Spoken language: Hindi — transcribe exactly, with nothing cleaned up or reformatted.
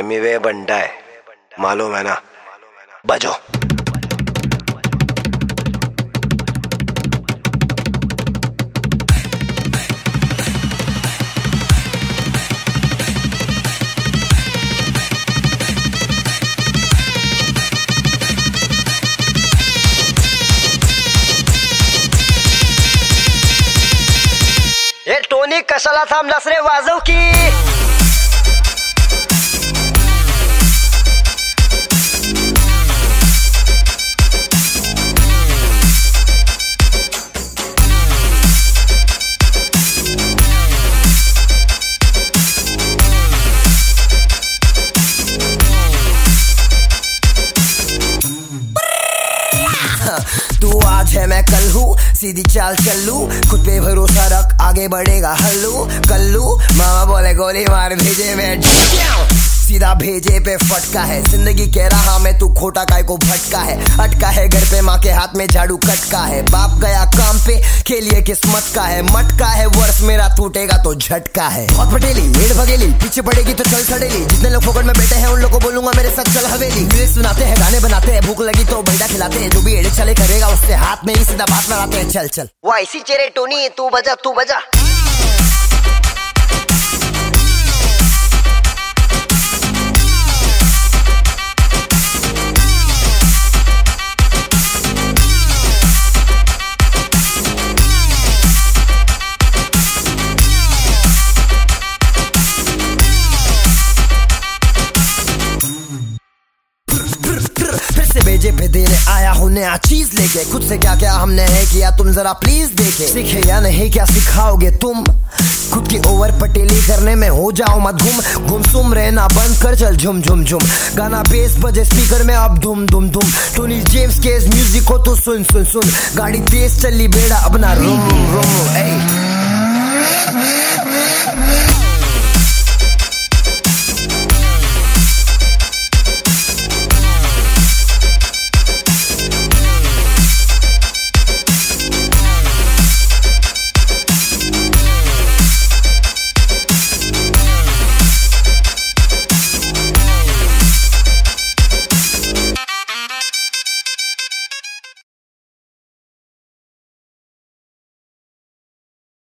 एमिवे बंटा है, मालूम है ना। बजो। हे टोनी कशाला थांबलास रे, वाजव की। तू आज है मैं कल हूँ, सीधी चाल चल लूं, खुद पे भरोसा रख, आगे बढ़ेगा हल्लू कल्लू। मामा बोले गोली मार भेजे मैं सीधा भेजे पे फटका है। जिंदगी कह रहा मैं तू खोटा काय को भटका है। अटका है घर पे माँ के हाथ में झाड़ू कटका है। बाप गया काम पे खेलिए किस्मत का है। मटका है वर्ष मेरा टूटेगा तो झटका है। बहुत पटेली लेट भगेली, पीछे पड़ेगी तो चल सड़ेली। जितने लोग फोकट में बैठे हैं उन लोगों को बोलूंगा मेरे साथ चल हवेली। लिरिक्स सुनाते हैं, गाने बनाते हैं, भूख लगी तो बैठा खिलाते हैं। जो भी एड़े चले करेगा उससे हाथ में ही सीधा बात लगाते हैं। चल चल वो ऐसी चेहरे टोनी, तू बजा तू बजा। भेजे पे देने आया हूँ नया चीज लेके। खुद से क्या क्या हमने है किया तुम जरा प्लीज देखे। सीखे या नहीं क्या सिखाओगे तुम, खुद की ओवर पटेली करने में हो जाओ मत घूम। गुमसुम रहना बंद कर, चल झुम झुम झुम। गाना बेस बजे स्पीकर में अब धुम धुम धुम। टोनी जेम्स के इस म्यूजिक को तो सुन सुन सुन। गाड़ी तेज चली बेड़ा अपना रूम रूम रूम।